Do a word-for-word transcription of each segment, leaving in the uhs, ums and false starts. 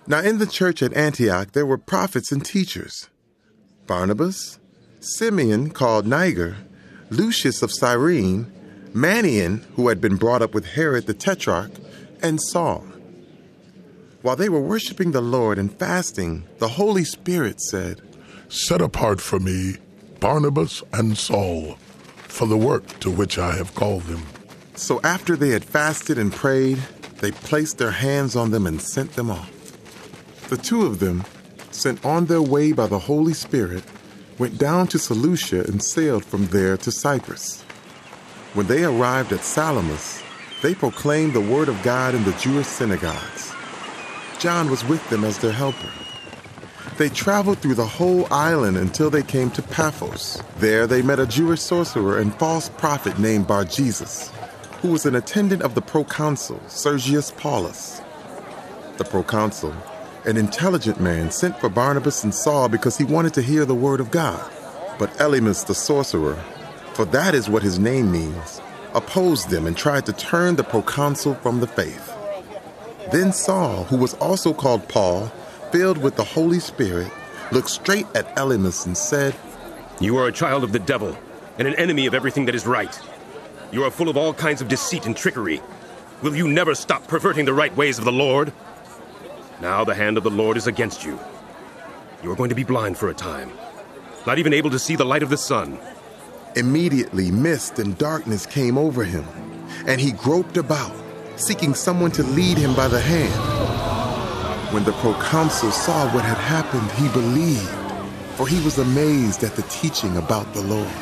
Now in the church at Antioch there were prophets and teachers: Barnabas, Simeon called Niger, Lucius of Cyrene, Manaen, who had been brought up with Herod the Tetrarch, and Saul. While they were worshiping the Lord and fasting, the Holy Spirit said, "Set apart for me Barnabas and Saul for the work to which I have called them." So after they had fasted and prayed, they placed their hands on them and sent them off. The two of them, sent on their way by the Holy Spirit, went down to Seleucia and sailed from there to Cyprus. When they arrived at Salamis, they proclaimed the word of God in the Jewish synagogues. John was with them as their helper. They traveled through the whole island until they came to Paphos. There they met a Jewish sorcerer and false prophet named Bar-Jesus, who was an attendant of the proconsul, Sergius Paulus. The proconsul, an intelligent man, sent for Barnabas and Saul because he wanted to hear the word of God. But Elymas the sorcerer, for that is what his name means, opposed them and tried to turn the proconsul from the faith. Then Saul, who was also called Paul, filled with the Holy Spirit, looked straight at Elymas and said, "You are a child of the devil and an enemy of everything that is right. You are full of all kinds of deceit and trickery. Will you never stop perverting the right ways of the Lord? Now the hand of the Lord is against you. You are going to be blind for a time, not even able to see the light of the sun." Immediately mist and darkness came over him, and he groped about, seeking someone to lead him by the hand. When the proconsul saw what had happened, he believed, for he was amazed at the teaching about the Lord.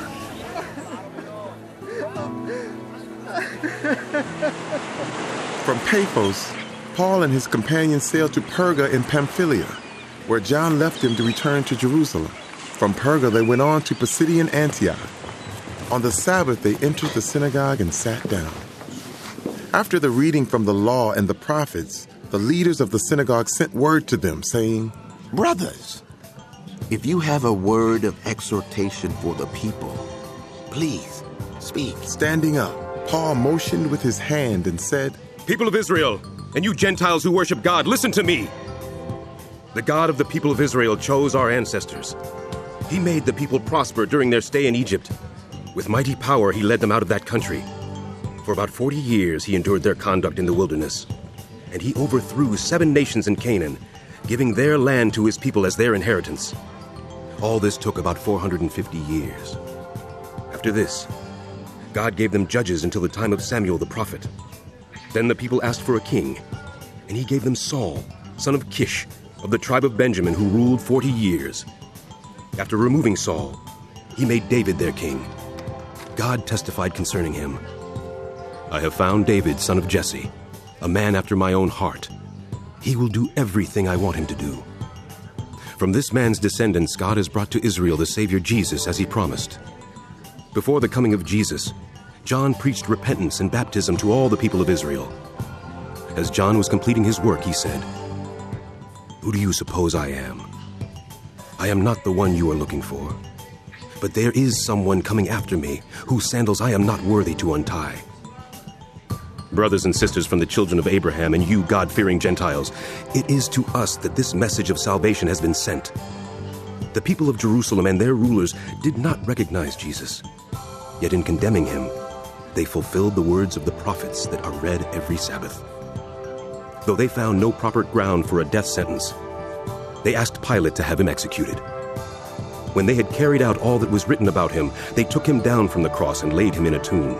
From Paphos, Paul and his companions sailed to Perga in Pamphylia, where John left him to return to Jerusalem. From Perga they went on to Pisidian Antioch. On the Sabbath they entered the synagogue and sat down. After the reading from the law and the prophets, the leaders of the synagogue sent word to them, saying, "Brothers, if you have a word of exhortation for the people, please speak." Standing up, Paul motioned with his hand and said, "People of Israel, and you Gentiles who worship God, listen to me. The God of the people of Israel chose our ancestors. He made the people prosper during their stay in Egypt. With mighty power, he led them out of that country. For about forty years, he endured their conduct in the wilderness. And he overthrew seven nations in Canaan, giving their land to his people as their inheritance. All this took about four hundred fifty years. After this, God gave them judges until the time of Samuel the prophet. Then the people asked for a king, and he gave them Saul, son of Kish, of the tribe of Benjamin, who ruled forty years. After removing Saul, he made David their king. God testified concerning him, 'I have found David, son of Jesse, a man after my own heart. He will do everything I want him to do.' From this man's descendants, God has brought to Israel the Savior Jesus, as he promised. Before the coming of Jesus, John preached repentance and baptism to all the people of Israel. As John was completing his work, he said, 'Who do you suppose I am? I am not the one you are looking for. But there is someone coming after me, whose sandals I am not worthy to untie.' Brothers and sisters from the children of Abraham, and you God-fearing Gentiles, it is to us that this message of salvation has been sent. The people of Jerusalem and their rulers did not recognize Jesus. Yet in condemning him, they fulfilled the words of the prophets that are read every Sabbath. Though they found no proper ground for a death sentence, they asked Pilate to have him executed. When they had carried out all that was written about him, they took him down from the cross and laid him in a tomb.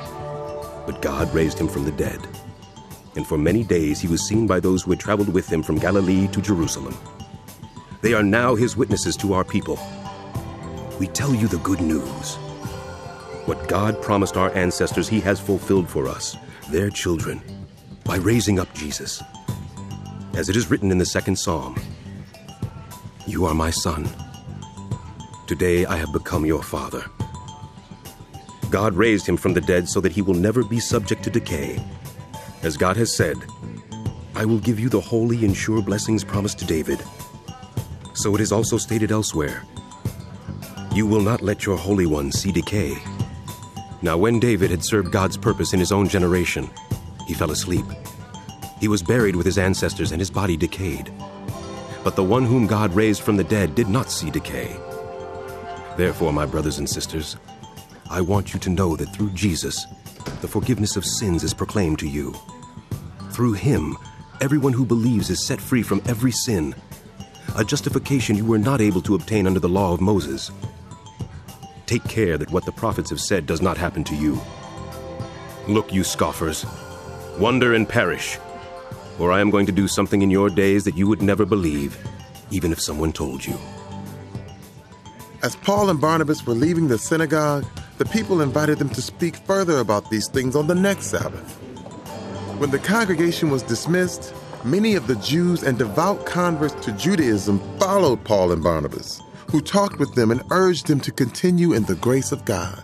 But God raised him from the dead, and for many days he was seen by those who had traveled with him from Galilee to Jerusalem. They are now his witnesses to our people. We tell you the good news. What God promised our ancestors, he has fulfilled for us, their children, by raising up Jesus. As it is written in the second psalm, 'You are my son. Today I have become your father.' God raised him from the dead so that he will never be subject to decay. As God has said, 'I will give you the holy and sure blessings promised to David.' So it is also stated elsewhere, 'You will not let your Holy One see decay.' Now when David had served God's purpose in his own generation, he fell asleep. He was buried with his ancestors, and his body decayed. But the one whom God raised from the dead did not see decay. Therefore, my brothers and sisters, I want you to know that through Jesus, the forgiveness of sins is proclaimed to you. Through him, everyone who believes is set free from every sin, a justification you were not able to obtain under the law of Moses. Take care that what the prophets have said does not happen to you. Look, you scoffers, wonder and perish, or I am going to do something in your days that you would never believe, even if someone told you. As Paul and Barnabas were leaving the synagogue, the people invited them to speak further about these things on the next Sabbath. When the congregation was dismissed, many of the Jews and devout converts to Judaism followed Paul and Barnabas, who talked with them and urged them to continue in the grace of God.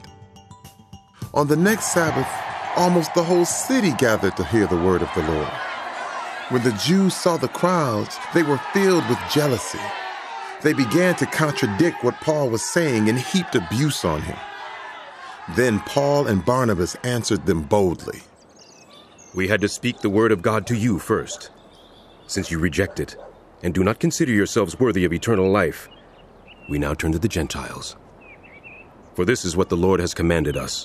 On the next Sabbath, almost the whole city gathered to hear the word of the Lord. When the Jews saw the crowds, they were filled with jealousy. They began to contradict what Paul was saying and heaped abuse on him. Then Paul and Barnabas answered them boldly. We had to speak the word of God to you first. Since you reject it and do not consider yourselves worthy of eternal life, we now turn to the Gentiles. For this is what the Lord has commanded us.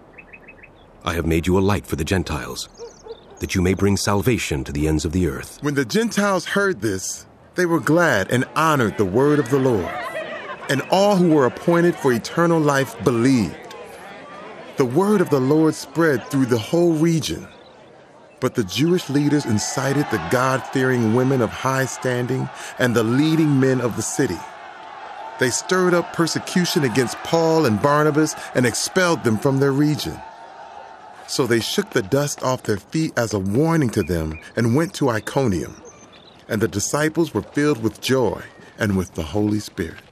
I have made you a light for the Gentiles, that you may bring salvation to the ends of the earth. When the Gentiles heard this, they were glad and honored the word of the Lord, and all who were appointed for eternal life believed. The word of the Lord spread through the whole region. But the Jewish leaders incited the God-fearing women of high standing and the leading men of the city. They stirred up persecution against Paul and Barnabas and expelled them from their region. So they shook the dust off their feet as a warning to them and went to Iconium. And the disciples were filled with joy and with the Holy Spirit.